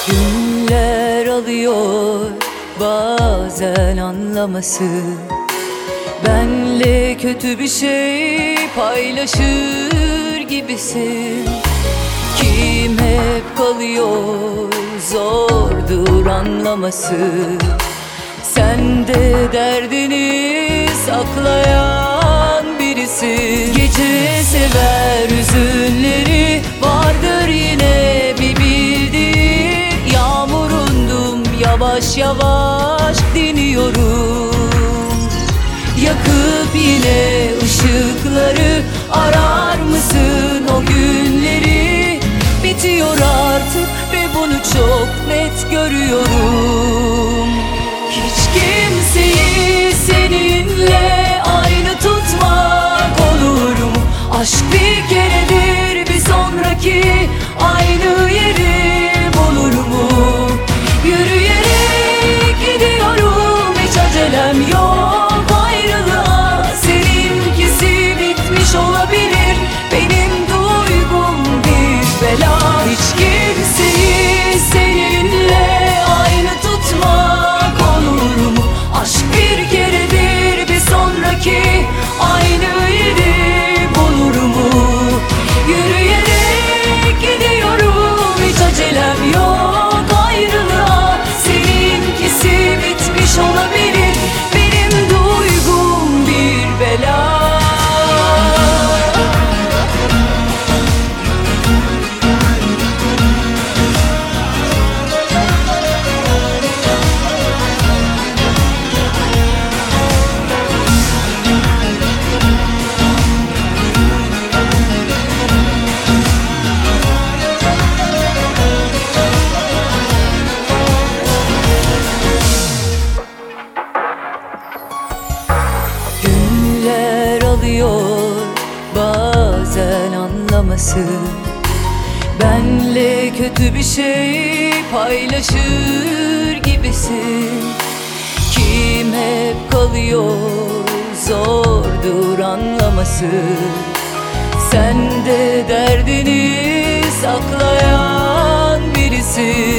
Günler alıyor bazen anlaması. Benle kötü bir şey paylaşır gibisin. Kim hep kalıyor, zordur anlaması. Sen de derdini saklayan birisin. Gece sever hüzünleri, vardır yine bir bildiği. Yağmurundum, yavaş yavaş diniyorum. Yakıp yine ışıkları, arar mısın o günleri? Bitiyor artık ve bunu çok net görüyorum. Hiç kimseyi seninle aynı tutmak olur mu? Aşk bir keredir, bir sonraki aynı yeri bulur mu? Yürüyerek gidiyorum, hiç acelem yok ayrılığa. Seninkisi bitmiş olabilir, benim duygum bir bela. Hiç kimseyi seninle aynı tutmak olur mu? Aşk bir keredir, bir sonraki aynı yeri bulur mu? Yürüyerek gidiyorum, hiç acelem yok ayrılığa. Seninkisi bitmiş olabilir, benim duygum bir bela. Günler alıyor bazen anlaması. Benle kötü bir şey paylaşır gibisin. Kim hep kalıyor, zordur anlaması. Sen de derdini saklayan birisin.